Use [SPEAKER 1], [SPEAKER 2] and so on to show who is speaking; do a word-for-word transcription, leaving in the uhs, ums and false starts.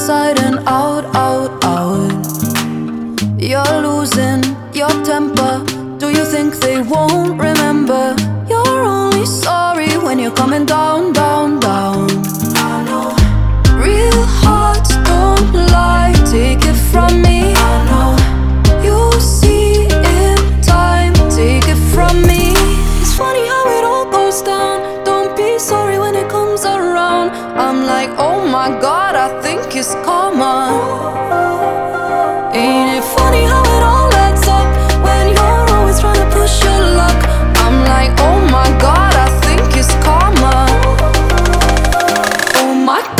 [SPEAKER 1] inside and out, out, out. You're losing your temper. Do you think they won't remember? You're only sorry when you're coming down, down, down. I know. Real hearts don't lie, take it from me. I know. You'll see in time, take it from me. It's funny how it all goes down. Don't be sorry when it comes around. I'm like, oh my God, I think it's karma. Ain't it funny how